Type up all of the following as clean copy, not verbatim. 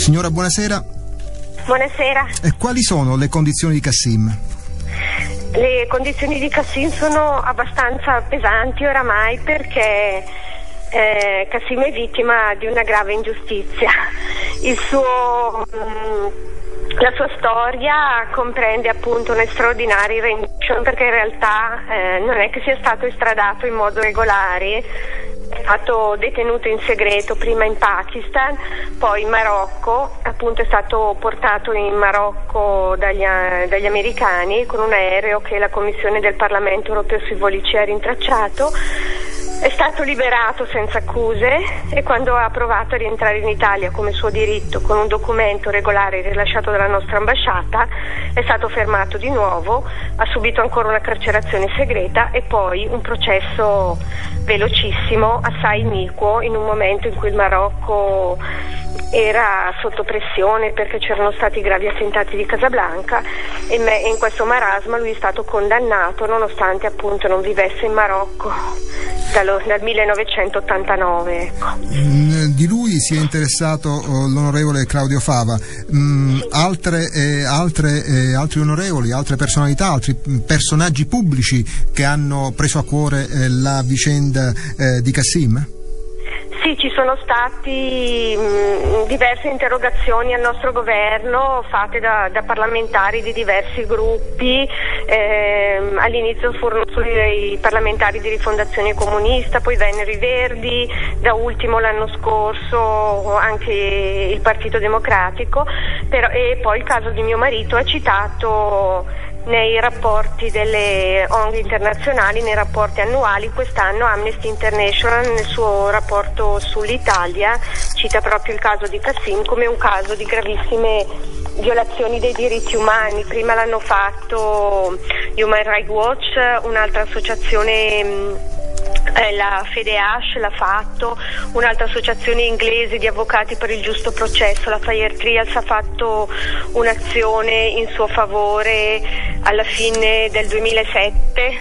Signora, buonasera. Buonasera. E quali sono le condizioni di Qassim? Le condizioni di Qassim sono abbastanza pesanti oramai, perché Qassim è vittima di una grave ingiustizia. La sua storia comprende appunto un straordinario rendition, perché in realtà non è che sia stato estradato in modo regolare. È stato detenuto in segreto prima in Pakistan, poi in Marocco, appunto è stato portato in Marocco dagli americani con un aereo che la Commissione del Parlamento Europeo sui voli ci ha rintracciato. È stato liberato senza accuse e quando ha provato a rientrare in Italia come suo diritto con un documento regolare rilasciato dalla nostra ambasciata, è stato fermato di nuovo, ha subito ancora una carcerazione segreta e poi un processo velocissimo, assai iniquo, in un momento in cui il Marocco era sotto pressione perché c'erano stati gravi attentati di Casablanca, e in questo marasma lui è stato condannato nonostante appunto non vivesse in Marocco dal 1989. Ecco. Di lui si è interessato l'onorevole Claudio Fava. Altri onorevoli, altre personalità, altri personaggi pubblici che hanno preso a cuore la vicenda di Qassim? Sì, ci sono stati diverse interrogazioni al nostro governo fatte da parlamentari di diversi gruppi. All'inizio furono solo i parlamentari di Rifondazione Comunista, poi vennero i Verdi, da ultimo l'anno scorso anche il Partito Democratico, e poi il caso di mio marito è citato nei rapporti delle ONG internazionali, nei rapporti annuali. Quest'anno Amnesty International nel suo rapporto sull'Italia cita proprio il caso di Qassim come un caso di gravissime violazioni dei diritti umani. Prima l'hanno fatto Human Rights Watch, un'altra associazione, la FEDEASH l'ha fatto, un'altra associazione inglese di avvocati per il giusto processo, la Fair Trials, ha fatto un'azione in suo favore alla fine del 2007.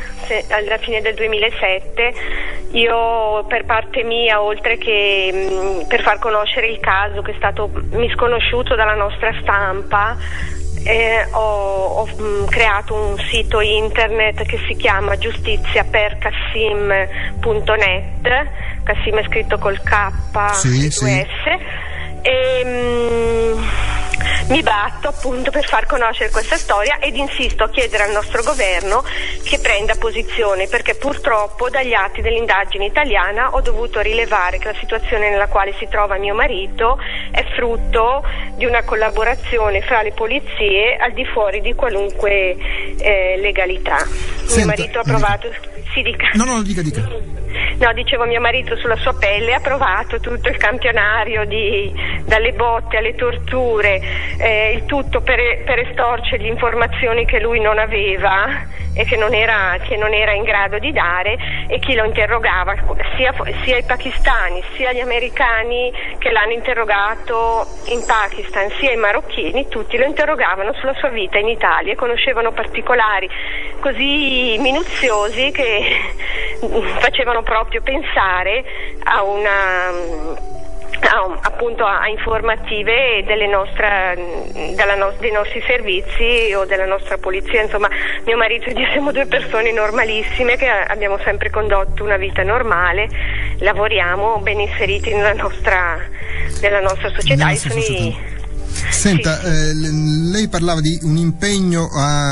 Io per parte mia, oltre che per far conoscere il caso che è stato misconosciuuto dalla nostra stampa, ho creato un sito internet che si chiama giustiziaperqassim.net. Qassim è scritto col K e S. E mi batto appunto per far conoscere questa storia ed insisto a chiedere al nostro governo che prenda posizione, perché purtroppo dagli atti dell'indagine italiana ho dovuto rilevare che la situazione nella quale si trova mio marito è frutto di una collaborazione fra le polizie al di fuori di qualunque legalità. Mio marito ha provato... Sì, dica. No, dica. No, dicevo, mio marito sulla sua pelle ha provato tutto il campionario dalle botte alle torture, il tutto per estorcergli informazioni che lui non aveva e che non era in grado di dare, e chi lo interrogava, sia i pakistani sia gli americani che l'hanno interrogato in Pakistan, sia i marocchini, tutti lo interrogavano sulla sua vita in Italia e conoscevano particolari così minuziosi che facevano proprio pensare a appunto a informative dei nostri servizi o della nostra polizia. Insomma, mio marito e io siamo due persone normalissime che abbiamo sempre condotto una vita normale, lavoriamo ben inseriti nella nostra società. Senta, lei parlava di un impegno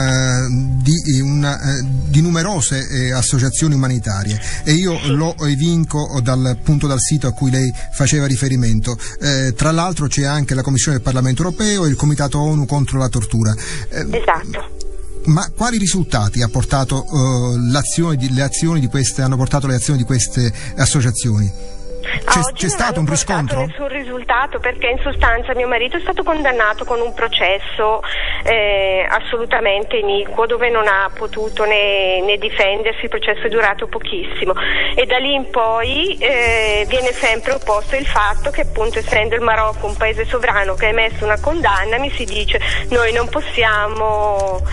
di numerose associazioni umanitarie, e io lo evinco dal sito a cui lei faceva riferimento. Tra l'altro c'è anche la Commissione del Parlamento Europeo e il Comitato ONU contro la tortura. Esatto. Ma quali risultati ha portato le azioni di queste associazioni? C'è stato un riscontro? Nessun risultato, perché in sostanza mio marito è stato condannato con un processo assolutamente iniquo, dove non ha potuto né difendersi. Il processo è durato pochissimo e da lì in poi viene sempre opposto il fatto che, appunto, essendo il Marocco un paese sovrano che ha emesso una condanna, mi si dice noi non possiamo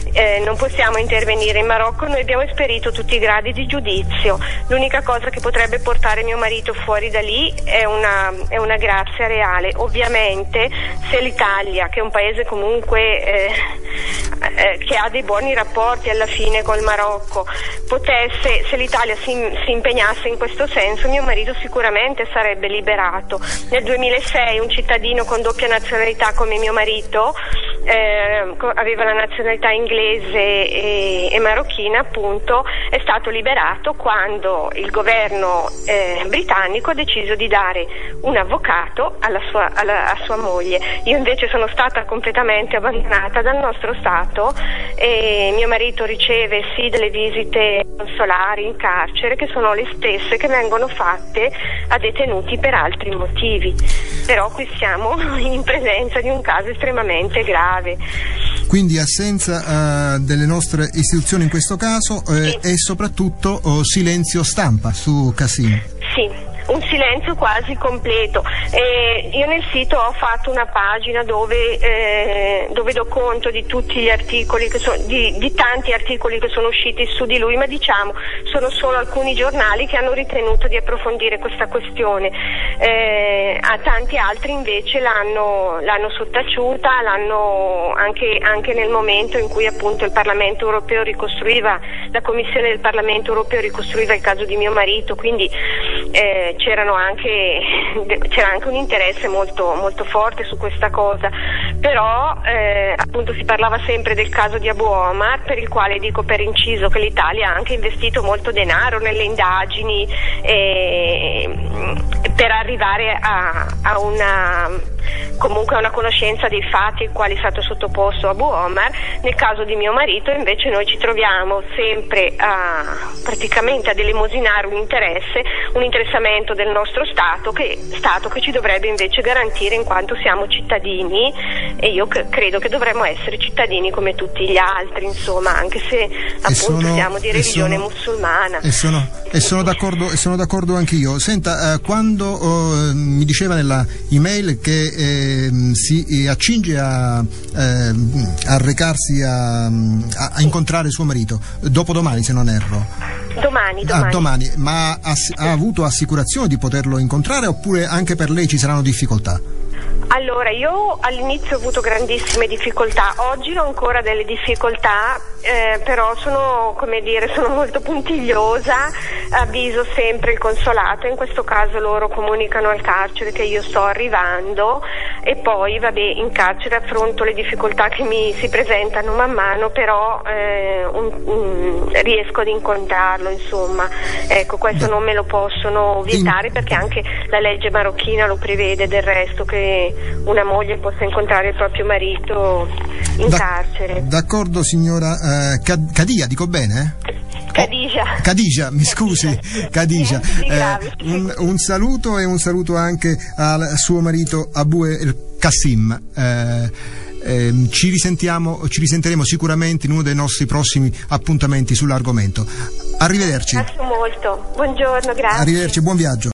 non possiamo intervenire in Marocco. Noi abbiamo esperito tutti i gradi di giudizio. L'unica cosa che potrebbe portare mio marito fuori da lì è una grazia reale. Ovviamente se l'Italia, che è un paese comunque che ha dei buoni rapporti alla fine col Marocco, se l'Italia si impegnasse in questo senso, mio marito sicuramente sarebbe liberato. Nel 2006 un cittadino con doppia nazionalità come mio marito, aveva la nazionalità inglese e marocchina, appunto, è stato liberato quando il governo britannico ha deciso di dare un avvocato a sua moglie. Io invece sono stata completamente abbandonata dal nostro Stato e mio marito riceve sì delle visite consolari in carcere, che sono le stesse che vengono fatte a detenuti per altri motivi. Però qui siamo in presenza di un caso estremamente grave. Quindi assenza delle nostre istituzioni in questo caso, sì. E soprattutto silenzio stampa su Qassim. Sì. Un silenzio quasi completo. Io nel sito ho fatto una pagina dove do conto di tutti gli articoli di tanti articoli che sono usciti su di lui, ma diciamo sono solo alcuni giornali che hanno ritenuto di approfondire questa questione. A tanti altri invece l'hanno sottaciuta, l'hanno anche nel momento in cui appunto il Parlamento europeo la Commissione del Parlamento europeo ricostruiva il caso di mio marito, quindi c'era anche un interesse molto, molto forte su questa cosa. Però appunto si parlava sempre del caso di Abu Omar, per il quale dico per inciso che l'Italia ha anche investito molto denaro nelle indagini per arrivare a una conoscenza dei fatti ai quali è stato sottoposto Abu Omar. Nel caso di mio marito invece noi ci troviamo sempre praticamente ad elemosinare un interessamento del nostro Stato che ci dovrebbe invece garantire in quanto siamo cittadini, e io credo che dovremmo essere cittadini come tutti gli altri, insomma, anche se appunto siamo di religione musulmana. E sono d'accordo anche io. Senta, quando mi diceva nella email che si accinge a recarsi a incontrare suo marito dopodomani, se non erro. Domani. Ma ha avuto assicurazione di poterlo incontrare, oppure anche per lei ci saranno difficoltà? Allora, io all'inizio ho avuto grandissime difficoltà, oggi ho ancora delle difficoltà, però sono molto puntigliosa, avviso sempre il consolato, in questo caso loro comunicano al carcere che io sto arrivando e poi in carcere affronto le difficoltà che mi si presentano man mano, però riesco ad incontrarlo, insomma. Ecco, questo non me lo possono vietare perché anche la legge marocchina lo prevede, del resto, che una moglie possa incontrare il proprio marito in carcere. D'accordo, signora Khadija, dico bene? Khadija, mi scusi, Khadija. Un saluto anche al suo marito Abu Qassim. Ci risentiremo sicuramente in uno dei nostri prossimi appuntamenti sull'argomento. Arrivederci. Grazie molto. Buongiorno, grazie. Arrivederci, buon viaggio.